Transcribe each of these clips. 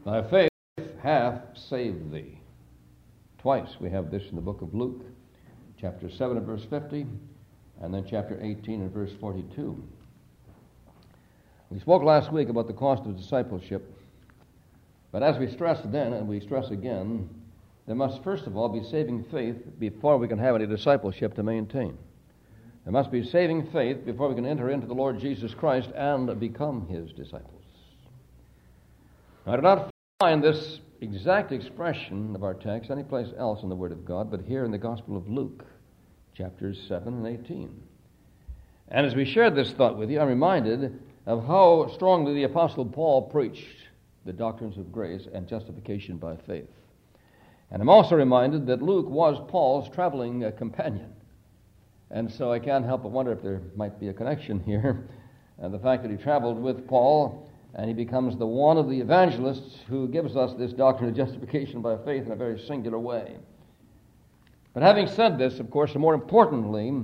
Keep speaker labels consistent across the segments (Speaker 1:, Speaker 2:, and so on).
Speaker 1: Thy faith hath saved thee. Twice we have this in the book of Luke, chapter 7 and verse 50, and then chapter 18 and verse 42. We spoke last week about the cost of discipleship, but as we stressed then, and we stress again, there must first of all be saving faith before we can have any discipleship to maintain. There must be saving faith before we can enter into the Lord Jesus Christ and become His disciples. I do not find this exact expression of our text anyplace else in the Word of God, but here in the Gospel of Luke, chapters 7 and 18. And as we shared this thought with you, I'm reminded of how strongly the Apostle Paul preached the doctrines of grace and justification by faith. And I'm also reminded that Luke was Paul's traveling companion. And so I can't help but wonder if there might be a connection here. The fact that he traveled with Paul, and he becomes the one of the evangelists who gives us this doctrine of justification by faith in a very singular way. But having said this, of course, and more importantly,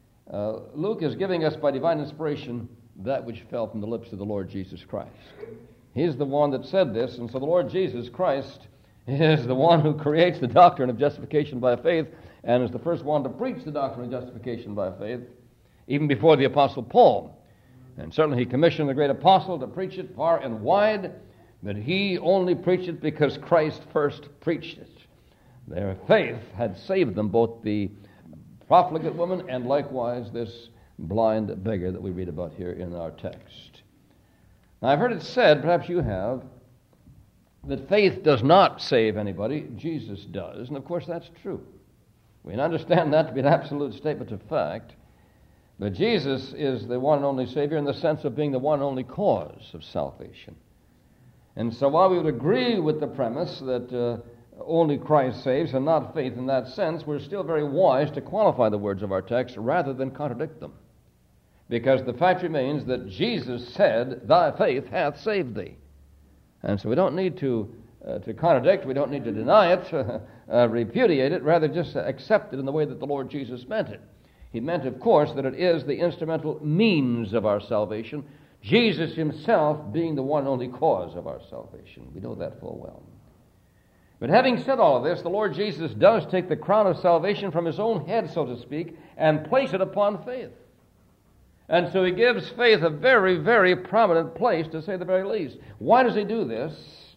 Speaker 1: Luke is giving us by divine inspiration that which fell from the lips of the Lord Jesus Christ. He's the one that said this, and so the Lord Jesus Christ is the one who creates the doctrine of justification by faith and is the first one to preach the doctrine of justification by faith, even before the Apostle Paul. And certainly he commissioned the great apostle to preach it far and wide, but he only preached it because Christ first preached it. Their faith had saved them, both the profligate woman and likewise this blind beggar that we read about here in our text. Now, I've heard it said, perhaps you have, that faith does not save anybody, Jesus does, and of course that's true. We understand that to be an absolute statement of fact, but Jesus is the one and only Savior in the sense of being the one and only cause of salvation. And so while we would agree with the premise that only Christ saves and not faith in that sense, we're still very wise to qualify the words of our text rather than contradict them. Because the fact remains that Jesus said, "Thy faith hath saved thee." And so we don't need to contradict, we don't need to deny it, repudiate it, rather just accept it in the way that the Lord Jesus meant it. He meant, of course, that it is the instrumental means of our salvation, Jesus himself being the one and only cause of our salvation. We know that full well. But having said all of this, the Lord Jesus does take the crown of salvation from his own head, so to speak, and place it upon faith. And so he gives faith a very, very prominent place, to say the very least. Why does he do this?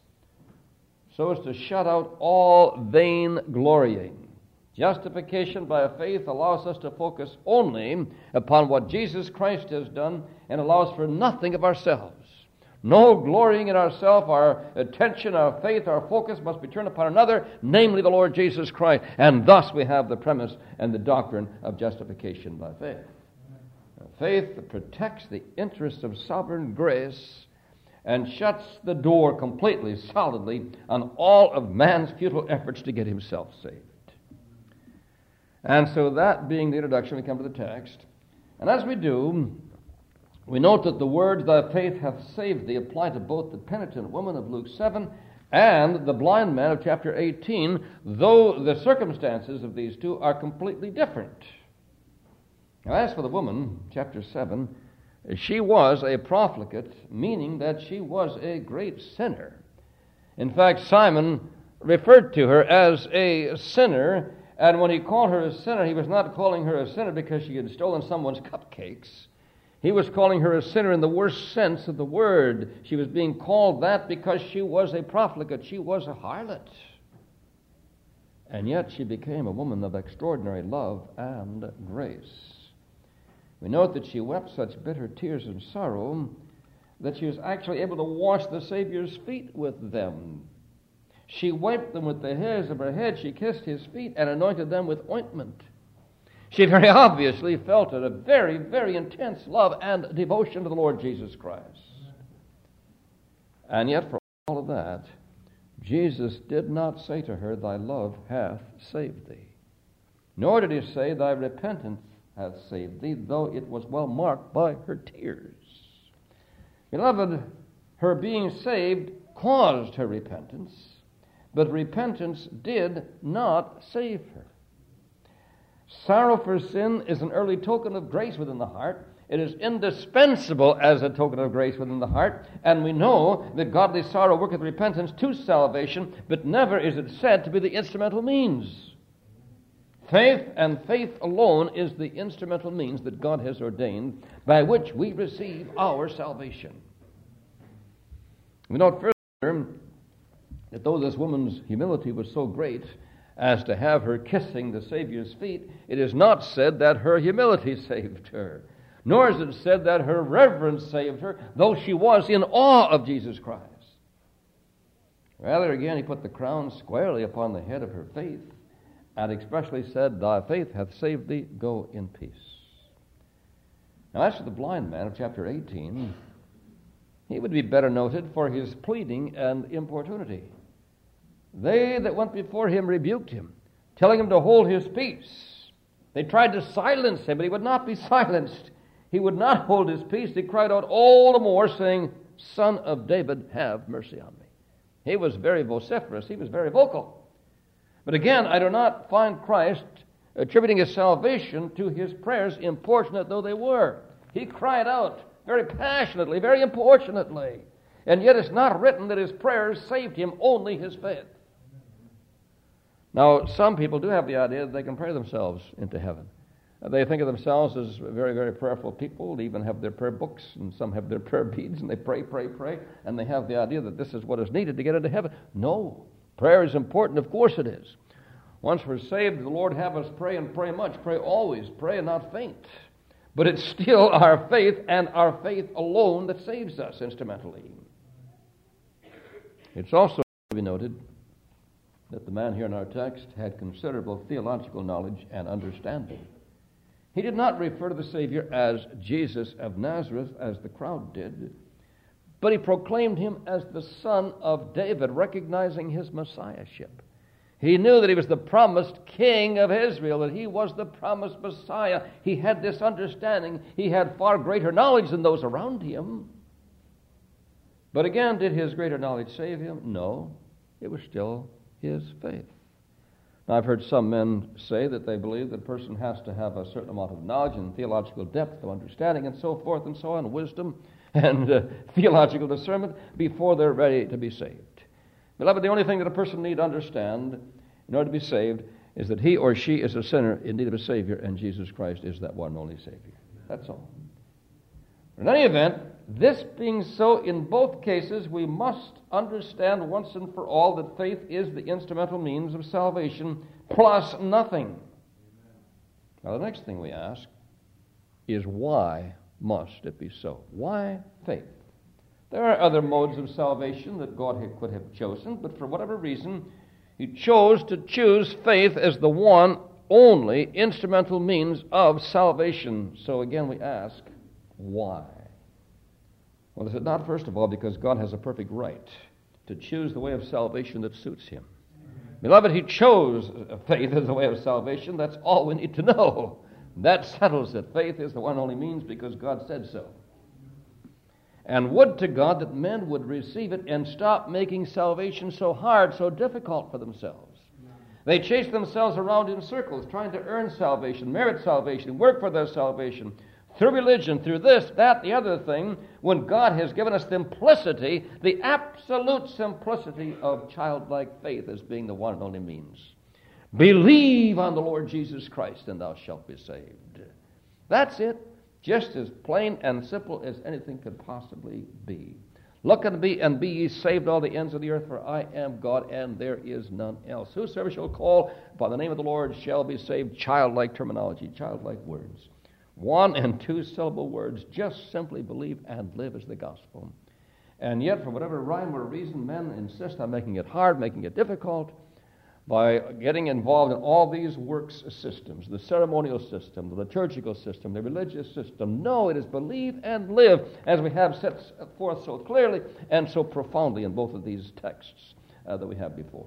Speaker 1: So as to shut out all vain glorying. Justification by faith allows us to focus only upon what Jesus Christ has done and allows for nothing of ourselves. No glorying in ourselves. Our attention, our faith, our focus must be turned upon another, namely the Lord Jesus Christ. And thus we have the premise and the doctrine of justification by faith. Faith protects the interests of sovereign grace and shuts the door completely, solidly, on all of man's futile efforts to get himself saved. And so that being the introduction, we come to the text. And as we do, we note that the words, "Thy faith hath saved thee," apply to both the penitent woman of Luke 7 and the blind man of chapter 18, though the circumstances of these two are completely different. Now, as for the woman, chapter 7, she was a profligate, meaning that she was a great sinner. In fact, Simon referred to her as a sinner, and when he called her a sinner, he was not calling her a sinner because she had stolen someone's cupcakes. He was calling her a sinner in the worst sense of the word. She was being called that because she was a profligate. She was a harlot. And yet she became a woman of extraordinary love and grace. We note that she wept such bitter tears and sorrow that she was actually able to wash the Savior's feet with them. She wiped them with the hairs of her head. She kissed his feet and anointed them with ointment. She very obviously felt a very, very intense love and devotion to the Lord Jesus Christ. And yet, for all of that, Jesus did not say to her, "Thy love hath saved thee." Nor did he say, "Thy repentance hath saved thee," though it was well marked by her tears. Beloved, her being saved caused her repentance, but repentance did not save her. Sorrow for sin is an early token of grace within the heart, It is indispensable as a token of grace within the heart, and we know that godly sorrow worketh repentance to salvation, but never is it said to be the instrumental means. Faith and faith alone is the instrumental means that God has ordained by which we receive our salvation. We note further that though this woman's humility was so great as to have her kissing the Savior's feet, it is not said that her humility saved her, nor is it said that her reverence saved her, though she was in awe of Jesus Christ. Rather, again, he put the crown squarely upon the head of her faith, and expressly said, Thy faith hath saved thee, go in peace. Now, as to the blind man of chapter 18, he would be better noted for his pleading and importunity. They that went before him rebuked him, telling him to hold his peace. They tried to silence him, but he would not be silenced. He would not hold his peace. He cried out all the more, saying, Son of David, have mercy on me. He was very vociferous. He was very vocal. But again, I do not find Christ attributing his salvation to his prayers, importunate though they were. He cried out very passionately, very importunately. And yet it's not written that his prayers saved him, only his faith. Now, some people do have the idea that they can pray themselves into heaven. They think of themselves as very, very prayerful people. They even have their prayer books, and some have their prayer beads, and they pray, and they have the idea that this is what is needed to get into heaven. No. Prayer is important. Of course it is. Once we're saved, the Lord have us pray and pray much. Pray always. Pray and not faint. But it's still our faith and our faith alone that saves us instrumentally. It's also to be noted that the man here in our text had considerable theological knowledge and understanding. He did not refer to the Savior as Jesus of Nazareth, as the crowd did, but he proclaimed him as the Son of David, recognizing his messiahship. He knew that he was the promised King of Israel, that he was the promised Messiah. He had this understanding. He had far greater knowledge than those around him. But again, did his greater knowledge save him? No. It was still his faith. Now, I've heard some men say that they believe that a person has to have a certain amount of knowledge and theological depth of understanding and so forth and so on, wisdom and theological discernment before they're ready to be saved. Beloved, the only thing that a person need understand in order to be saved is that he or she is a sinner in need of a Savior, and Jesus Christ is that one and only Savior. That's all. In any event, this being so in both cases, we must understand once and for all that faith is the instrumental means of salvation, plus nothing. Now, the next thing we ask is, why must it be so? Why faith? There are other modes of salvation that God could have chosen, but for whatever reason, he chose to choose faith as the one only instrumental means of salvation. So again we ask, why? Well, is it not, first of all, because God has a perfect right to choose the way of salvation that suits him? Beloved, he chose faith as the way of salvation. That's all we need to know. That settles it. Faith is the one only means because God said so. And would to God that men would receive it and stop making salvation so hard, so difficult for themselves. They chase themselves around in circles, trying to earn salvation, merit salvation, work for their salvation, through religion, through this, that, the other thing, when God has given us simplicity, the absolute simplicity of childlike faith as being the one and only means. Believe on the Lord Jesus Christ, and thou shalt be saved. That's it. Just as plain and simple as anything could possibly be. Look unto me and be ye saved, all the ends of the earth, for I am God, and there is none else. Whosoever shall call upon the name of the Lord shall be saved. Childlike terminology, childlike words. 1 and 2 syllable words. Just simply believe and live as the gospel. And yet, for whatever rhyme or reason, men insist on making it hard, making it difficult, by getting involved in all these works systems, the ceremonial system, the liturgical system, the religious system. No, it is believe and live, as we have set forth so clearly and so profoundly in both of these texts that we have before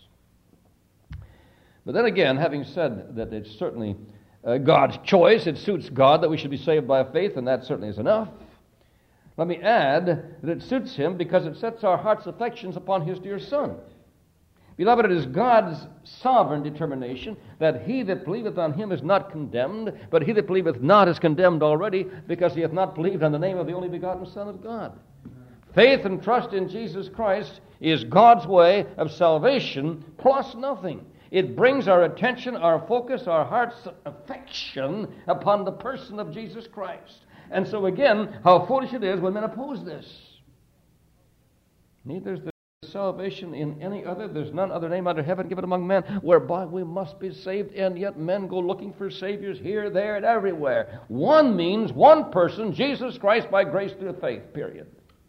Speaker 1: us. But then again, having said that it's certainly God's choice, it suits God that we should be saved by faith, and that certainly is enough. Let me add that it suits him because it sets our heart's affections upon his dear Son. Beloved, it is God's sovereign determination that he that believeth on him is not condemned, but he that believeth not is condemned already, because he hath not believed on the name of the only begotten Son of God. Faith and trust in Jesus Christ is God's way of salvation plus nothing. It brings our attention, our focus, our heart's affection upon the person of Jesus Christ. And so again, how foolish it is when men oppose this. Neither is there salvation in any other. There's none other name under heaven given among men whereby we must be saved, and yet men go looking for saviors here, there, and everywhere. One means, one person, Jesus Christ by grace through faith, period.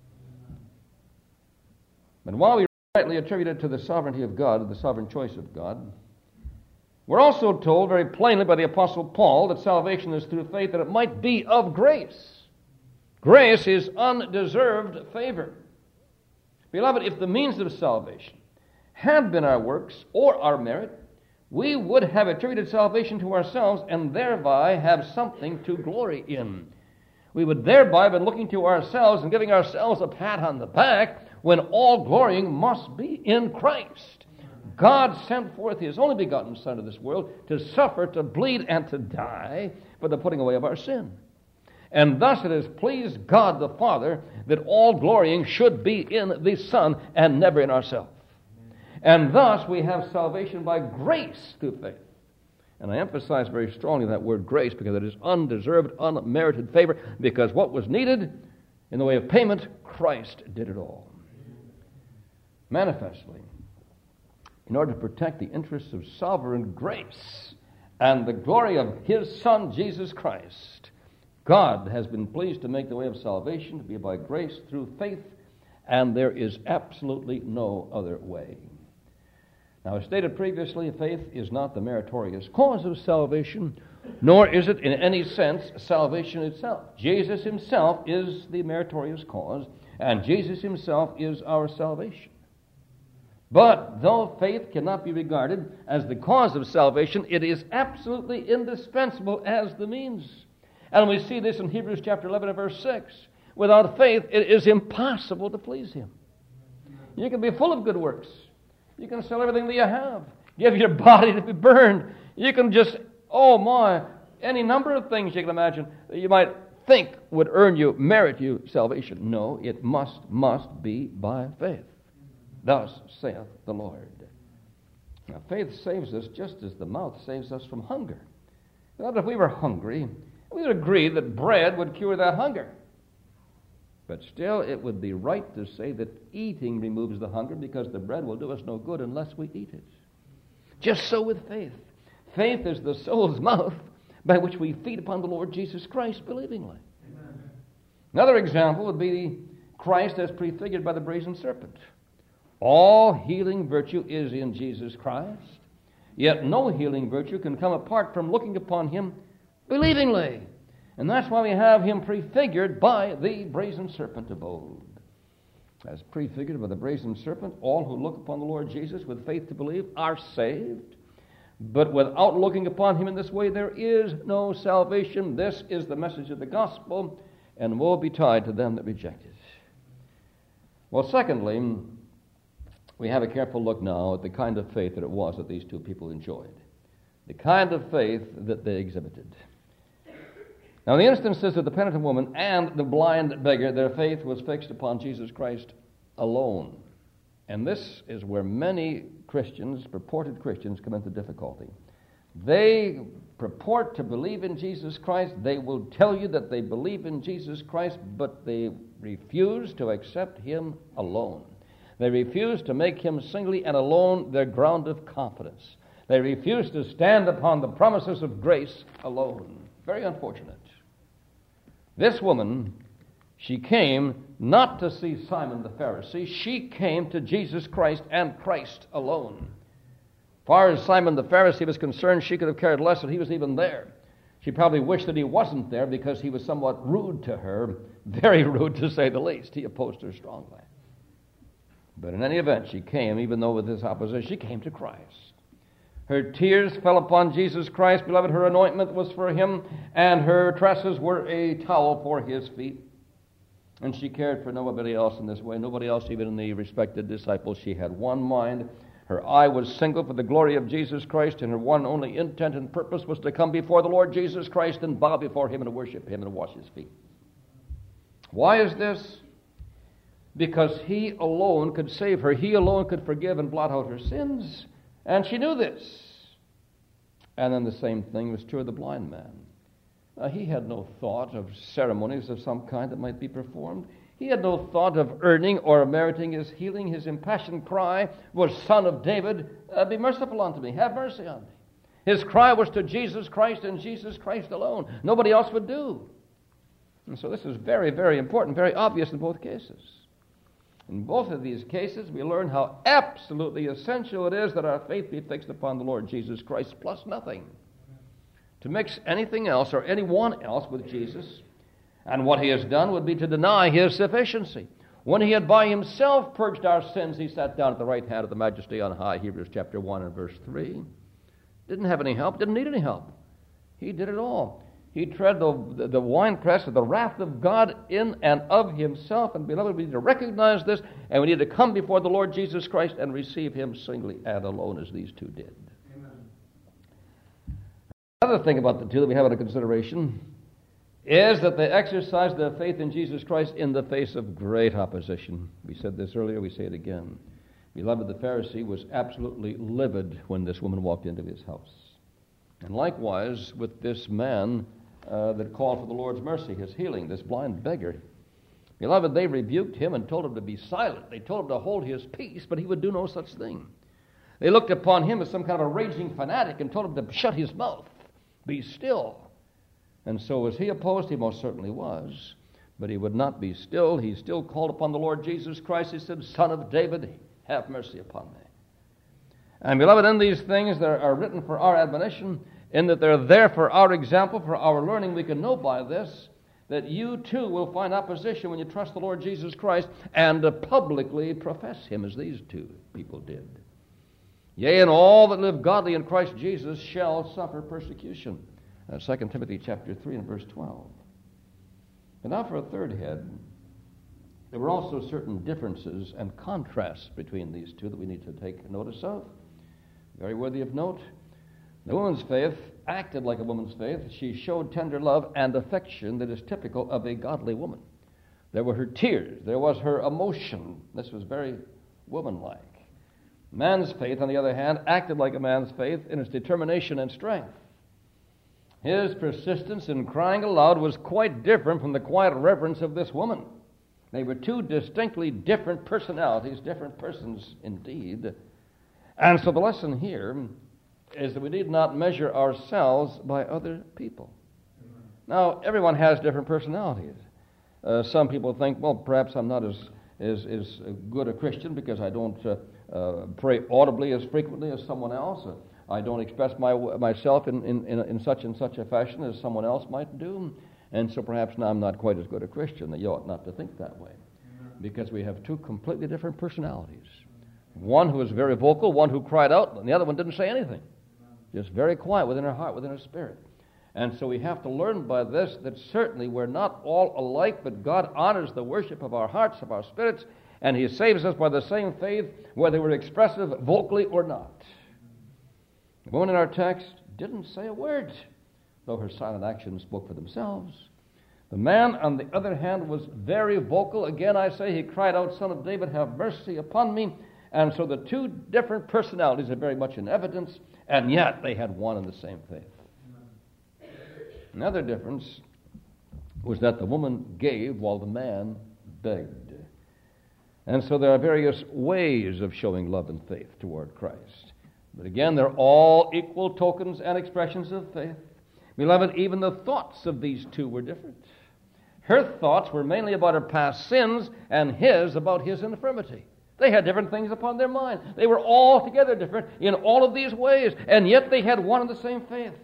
Speaker 1: But while we rightly attribute it to the sovereignty of God, the sovereign choice of God, we're also told very plainly by the Apostle Paul that salvation is through faith, that it might be of grace. Grace is undeserved favor. Beloved, if the means of salvation had been our works or our merit, we would have attributed salvation to ourselves and thereby have something to glory in. We would thereby have been looking to ourselves and giving ourselves a pat on the back, when all glorying must be in Christ. God sent forth his only begotten Son to this world to suffer, to bleed, and to die for the putting away of our sin. And thus it has pleased God the Father that all glorying should be in the Son and never in ourselves. And thus we have salvation by grace through faith. And I emphasize very strongly that word grace, because it is undeserved, unmerited favor, because what was needed in the way of payment, Christ did it all. Manifestly, in order to protect the interests of sovereign grace and the glory of his Son, Jesus Christ, God has been pleased to make the way of salvation to be by grace through faith, and there is absolutely no other way. Now, as stated previously, faith is not the meritorious cause of salvation, nor is it in any sense salvation itself. Jesus himself is the meritorious cause, and Jesus himself is our salvation. But though faith cannot be regarded as the cause of salvation, it is absolutely indispensable as the means. And we see this in Hebrews chapter 11 and verse 6. Without faith, it is impossible to please him. You can be full of good works. You can sell everything that you have. Give your body to be burned. You can just, any number of things you can imagine that you might think would merit you salvation. No, it must be by faith. Thus saith the Lord. Now, faith saves us just as the mouth saves us from hunger. Now, if we were hungry, we would agree that bread would cure that hunger. But still, it would be right to say that eating removes the hunger, because the bread will do us no good unless we eat it. Just so with faith. Faith is the soul's mouth by which we feed upon the Lord Jesus Christ believingly. Amen. Another example would be Christ as prefigured by the brazen serpent. All healing virtue is in Jesus Christ, yet no healing virtue can come apart from looking upon him believingly. And that's why we have him prefigured by the brazen serpent of old. As prefigured by the brazen serpent, all who look upon the Lord Jesus with faith to believe are saved. But without looking upon him in this way, there is no salvation. This is the message of the gospel, and woe betide to them that reject it. Well, secondly, we have a careful look now at the kind of faith that it was that these two people enjoyed. The kind of faith that they exhibited. Now, in the instances of the penitent woman and the blind beggar, their faith was fixed upon Jesus Christ alone. And this is where many Christians, purported Christians, come into difficulty. They purport to believe in Jesus Christ. They will tell you that they believe in Jesus Christ, but they refuse to accept him alone. They refuse to make him singly and alone their ground of confidence. They refuse to stand upon the promises of grace alone. Very unfortunate. This woman, she came not to see Simon the Pharisee. She came to Jesus Christ and Christ alone. As far as Simon the Pharisee was concerned, she could have cared less that he was even there. She probably wished that he wasn't there because he was somewhat rude to her, very rude to say the least. He opposed her strongly. But in any event, she came, even though with this opposition, she came to Christ. Her tears fell upon Jesus Christ. Beloved, her anointment was for him, and her tresses were a towel for his feet. And she cared for nobody else in this way, nobody else even in the respected disciples. She had one mind. Her eye was single for the glory of Jesus Christ, and her one only intent and purpose was to come before the Lord Jesus Christ and bow before Him and worship Him and wash His feet. Why is this? Because He alone could save her. He alone could forgive and blot out her sins. And she knew this. And then the same thing was true of the blind man. He had no thought of ceremonies of some kind that might be performed. He had no thought of earning or meriting his healing. His impassioned cry was, Son of David, be merciful unto me. Have mercy on me. His cry was to Jesus Christ and Jesus Christ alone. Nobody else would do. And so this is very, very important, very obvious in both cases. In both of these cases, we learn how absolutely essential it is that our faith be fixed upon the Lord Jesus Christ plus nothing. To mix anything else or anyone else with Jesus, and what He has done would be to deny His sufficiency. When He had by Himself purged our sins, He sat down at the right hand of the Majesty on high, Hebrews chapter 1 and verse 3. Didn't have any help, didn't need any help. He did it all. He tread the winepress of the wrath of God in and of Himself. And beloved, we need to recognize this, and we need to come before the Lord Jesus Christ and receive Him singly and alone as these two did. Amen. Another thing about the two that we have under consideration is that they exercised their faith in Jesus Christ in the face of great opposition. We said this earlier, we say it again. Beloved, the Pharisee was absolutely livid when this woman walked into his house. And likewise with this man that called for the Lord's mercy, His healing, this blind beggar. Beloved, they rebuked him and told him to be silent. They told him to hold his peace, but he would do no such thing. They looked upon him as some kind of a raging fanatic and told him to shut his mouth, be still. And so was he opposed? He most certainly was. But he would not be still. He still called upon the Lord Jesus Christ. He said, Son of David, have mercy upon me. And beloved, in these things that are written for our admonition, in that they're there for our example, for our learning, we can know by this that you too will find opposition when you trust the Lord Jesus Christ and publicly profess Him as these two people did. Yea, and all that live godly in Christ Jesus shall suffer persecution. 2 Timothy chapter 3 and verse 12. And now for a third head, there were also certain differences and contrasts between these two that we need to take notice of. Very worthy of note. The woman's faith acted like a woman's faith. She showed tender love and affection that is typical of a godly woman. There were her tears. There was her emotion. This was very womanlike. Man's faith, on the other hand, acted like a man's faith in its determination and strength. His persistence in crying aloud was quite different from the quiet reverence of this woman. They were two distinctly different personalities, different persons indeed. And so the lesson here is that we need not measure ourselves by other people. Now, everyone has different personalities. Some people think, well, perhaps I'm not as good a Christian because I don't pray audibly as frequently as someone else. I don't express myself in such and such a fashion as someone else might do. And so perhaps now I'm not quite as good a Christian. You ought not to think that way. Because we have two completely different personalities. One who was very vocal, one who cried out, and the other one didn't say anything. Just very quiet within her heart, within her spirit. And so we have to learn by this that certainly we're not all alike, but God honors the worship of our hearts, of our spirits, and He saves us by the same faith, whether we're expressive vocally or not. The woman in our text didn't say a word, though her silent actions spoke for themselves. The man, on the other hand, was very vocal. Again, I say, he cried out, Son of David, have mercy upon me. And so the two different personalities are very much in evidence, and yet they had one and the same faith. Another difference was that the woman gave while the man begged. And so there are various ways of showing love and faith toward Christ. But again, they're all equal tokens and expressions of faith. Beloved, even the thoughts of these two were different. Her thoughts were mainly about her past sins, and his about his infirmity. They had different things upon their mind. They were altogether different in all of these ways, and yet they had one and the same faith.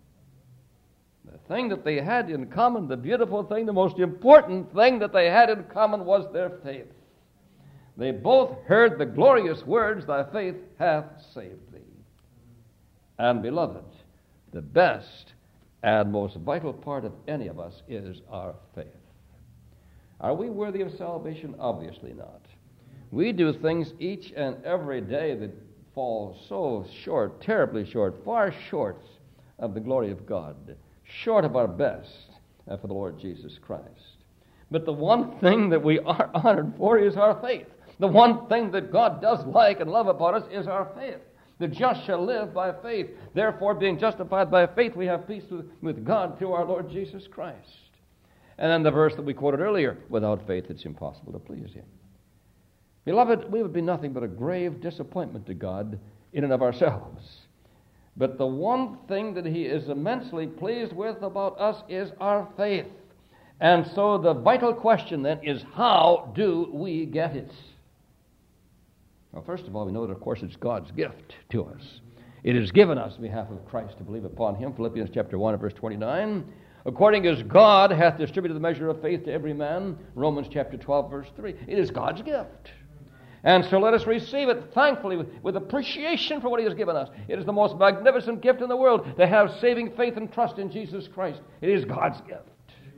Speaker 1: The thing that they had in common, the beautiful thing, the most important thing that they had in common was their faith. They both heard the glorious words, Thy faith hath saved thee. And beloved, the best and most vital part of any of us is our faith. Are we worthy of salvation? Obviously not. We do things each and every day that fall so short, terribly short, far short of the glory of God, short of our best for the Lord Jesus Christ. But the one thing that we are honored for is our faith. The one thing that God does like and love about us is our faith. The just shall live by faith. Therefore, being justified by faith, we have peace with God through our Lord Jesus Christ. And then the verse that we quoted earlier, without faith it's impossible to please Him. Beloved, we would be nothing but a grave disappointment to God in and of ourselves. But the one thing that He is immensely pleased with about us is our faith. And so the vital question then is, how do we get it? Well, first of all, we know that, of course, it's God's gift to us. It is given us on behalf of Christ to believe upon Him. Philippians chapter 1 and verse 29. According as God hath distributed the measure of faith to every man. Romans chapter 12 verse 3. It is God's gift. And so let us receive it thankfully with appreciation for what He has given us. It is the most magnificent gift in the world to have saving faith and trust in Jesus Christ. It is God's gift.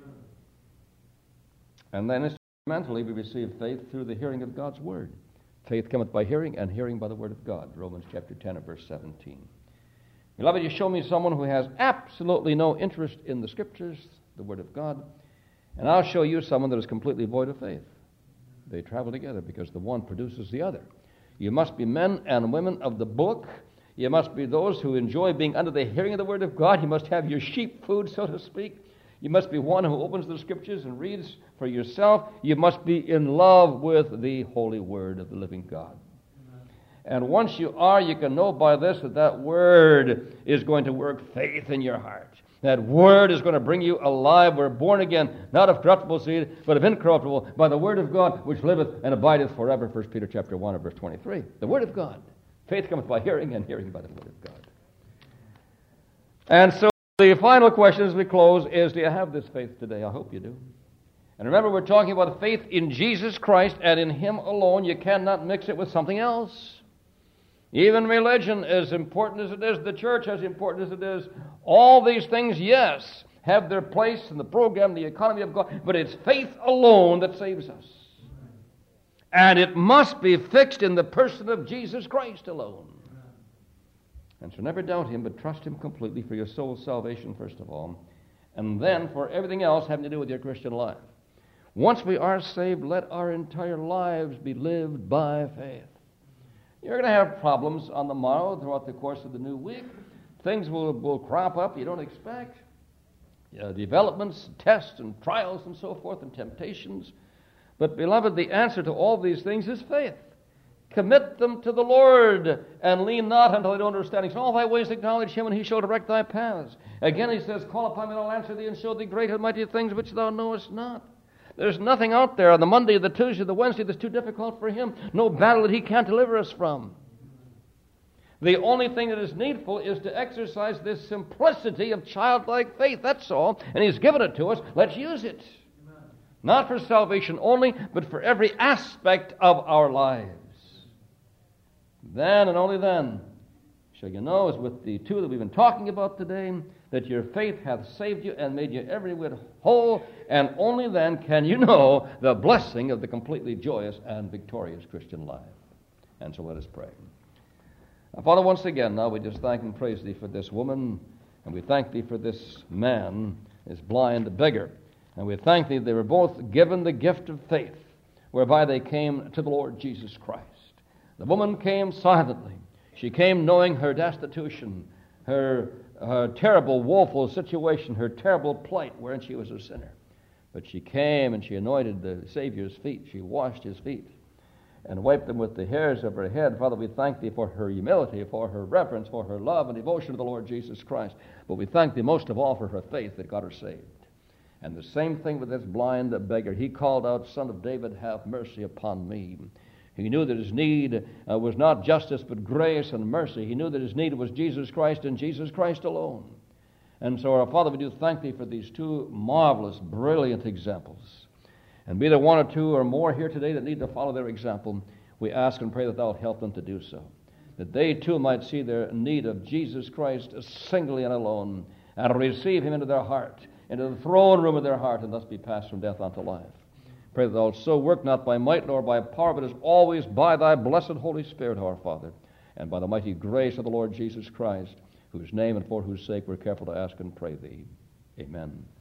Speaker 1: And then instrumentally we receive faith through the hearing of God's Word. Faith cometh by hearing, and hearing by the Word of God. Romans chapter 10 and verse 17. Beloved, you show me someone who has absolutely no interest in the Scriptures, the Word of God, and I'll show you someone that is completely void of faith. They travel together because the one produces the other. You must be men and women of the book. You must be those who enjoy being under the hearing of the Word of God. You must have your sheep food, so to speak. You must be one who opens the Scriptures and reads for yourself. You must be in love with the holy Word of the living God. And once you are, you can know by this that that Word is going to work faith in your heart. That Word is going to bring you alive. We're born again, not of corruptible seed, but of incorruptible, by the Word of God, which liveth and abideth forever. 1 Peter chapter 1 and verse 23. The Word of God. Faith cometh by hearing, and hearing by the Word of God. And so the final question as we close is, do you have this faith today? I hope you do. And remember, we're talking about faith in Jesus Christ and in Him alone. You cannot mix it with something else. Even religion, as important as it is, the church, as important as it is, all these things, yes, have their place in the program, the economy of God, but it's faith alone that saves us. And it must be fixed in the person of Jesus Christ alone. And so never doubt Him, but trust Him completely for your soul's salvation, first of all, and then for everything else having to do with your Christian life. Once we are saved, let our entire lives be lived by faith. You're going to have problems on the morrow throughout the course of the new week. Things will crop up you don't expect. Developments, tests, and trials, and so forth, and temptations. But, beloved, the answer to all these things is faith. Commit them to the Lord, and lean not unto thine own understanding. In all thy ways acknowledge Him, and He shall direct thy paths. Again He says, call upon me, and I'll answer thee, and show thee great and mighty things which thou knowest not. There's nothing out there on the Monday, the Tuesday, the Wednesday that's too difficult for Him. No battle that He can't deliver us from. The only thing that is needful is to exercise this simplicity of childlike faith. That's all. And He's given it to us. Let's use it. Amen. Not for salvation only, but for every aspect of our lives. Then and only then shall you know, as with the two that we've been talking about today, that your faith hath saved you and made you every whit whole, and only then can you know the blessing of the completely joyous and victorious Christian life. And so let us pray. Father, once again, now we just thank and praise Thee for this woman, and we thank Thee for this man, this blind beggar. And we thank Thee they were both given the gift of faith, whereby they came to the Lord Jesus Christ. The woman came silently. She came knowing her destitution, her terrible, woeful situation, her terrible plight wherein she was a sinner. But she came and she anointed the Savior's feet. She washed His feet and wiped them with the hairs of her head. Father, we thank Thee for her humility, for her reverence, for her love and devotion to the Lord Jesus Christ. But we thank Thee most of all for her faith that got her saved. And the same thing with this blind beggar. He called out, Son of David, have mercy upon me. He knew that his need was not justice, but grace and mercy. He knew that his need was Jesus Christ and Jesus Christ alone. And so, our Father, we do thank Thee for these two marvelous, brilliant examples. And be there one or two or more here today that need to follow their example, we ask and pray that Thou wilt help them to do so. That they too might see their need of Jesus Christ singly and alone, and receive Him into their heart, into the throne room of their heart, and thus be passed from death unto life. Pray that Thou wilt so work not by might nor by power, but as always by Thy blessed Holy Spirit, our Father. and by the mighty grace of the Lord Jesus Christ, whose name and for whose sake we're careful to ask and pray thee. Amen.